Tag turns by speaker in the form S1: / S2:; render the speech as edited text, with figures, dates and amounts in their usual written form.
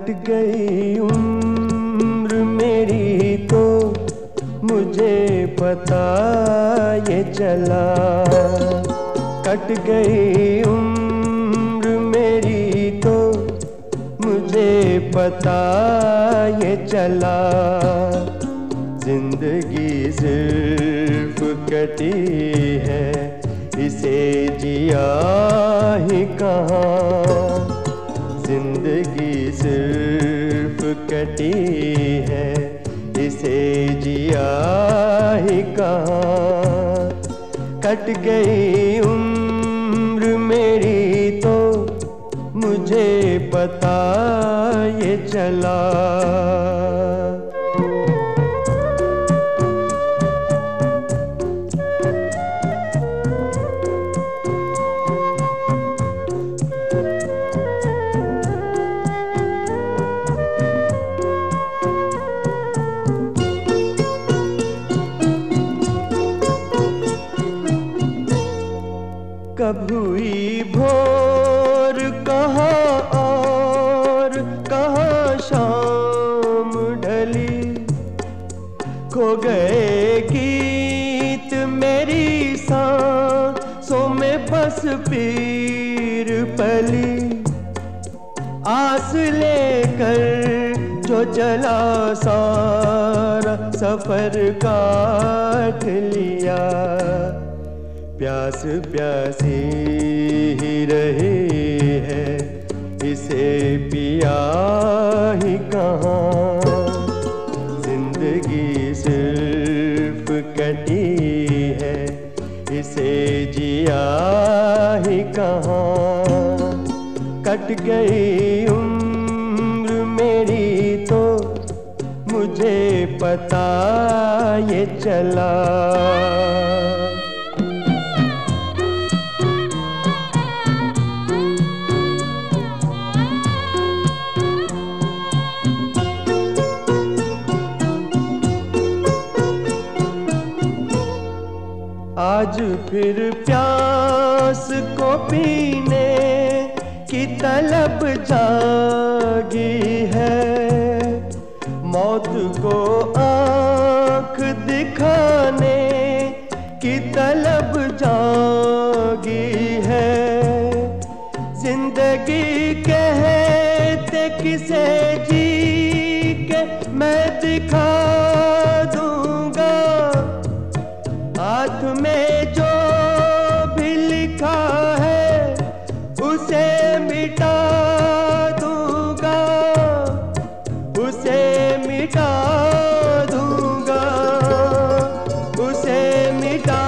S1: Cut गई उम्र मेरी तो मुझे पता ये चला। कट गई उम्र मेरी तो मुझे पता ये चला। जिंदगी सिर्फ कटी है, इसे जिया ही कहाँ। जिंदगी सिर्फ कटी है, इसे जिया ही कहाँ। कट गई उम्र मेरी तो मुझे पता ये चला। कब हुई भोर कहाँ और कहाँ शाम ढली। खो गए गीत मेरी सांसों में बस पीर पली। आस लेकर जो चला सारा सफर काट लिया। प्यास प्यासी ही रही है, इसे पिया ही कहाँ। जिंदगी सिर्फ कटी है, इसे जिया ही कहाँ। कट गई उम्र मेरी तो मुझे पता ये चला। आज फिर प्यास को पीने की तलब जागी है। मौत को आँख दिखाने की तलब जागी है। जिंदगी कहते किसे जी के मैं दिखा दूंगा। हाथ में जो भी लिखा है उसे मिटा दूंगा। उसे मिटा दूंगा, उसे मिटा